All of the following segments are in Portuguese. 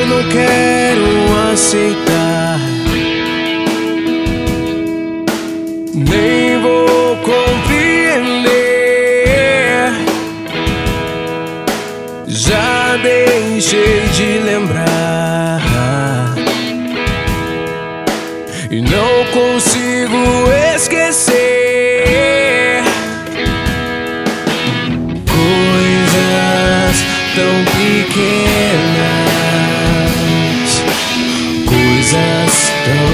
não quero aceitar, nem vou compreender. Já deixei de lembrar e não consigo esquecer coisas tão pequenas, coisas tão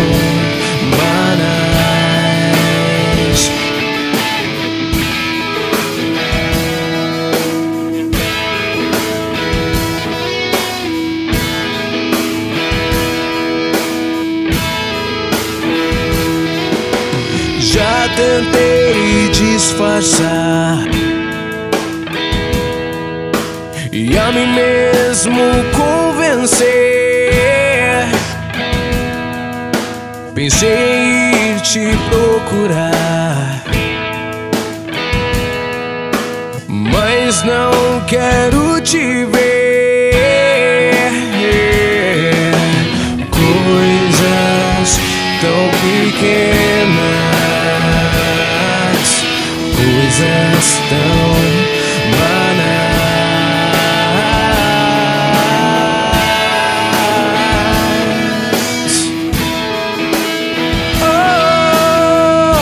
banais. Já tentei disfarçar e a mim mesmo convencer. Pensei em ir te procurar, mas não quero te ver. Coisas tão pequenas, coisas tão banais. Oh,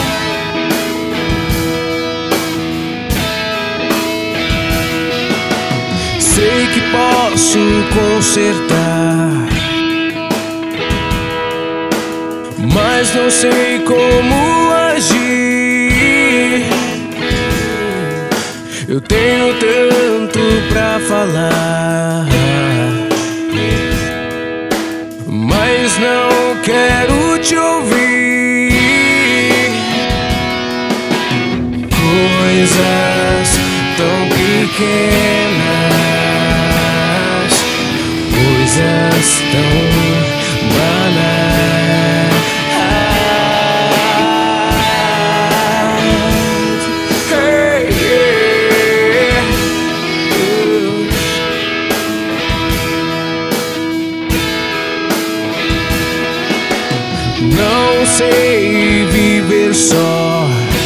sei que posso consertar, mas não sei como agir. Eu tenho tanto pra falar, mas não quero te ouvir. Coisas tão pequenas, coisas tão banais. Não sei viver só,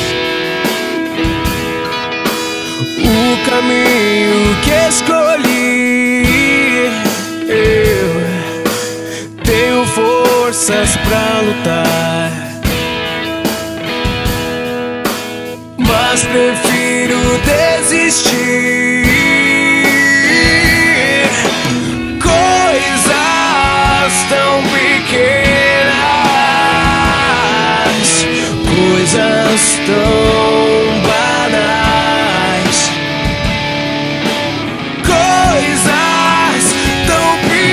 o caminho que escolhi. Eu tenho forças pra lutar, mas prefiro desistir. Coisas tão pequenas, coisas tão banais. Coisas tão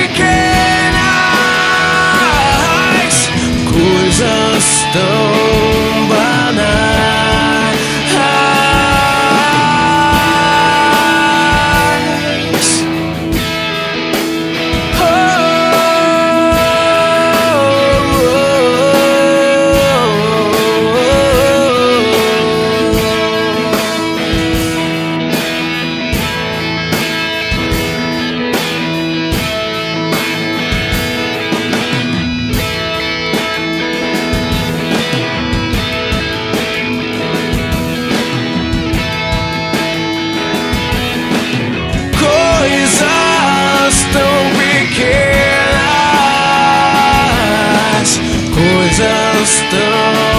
pequenas, coisas tão banais. Coisas tão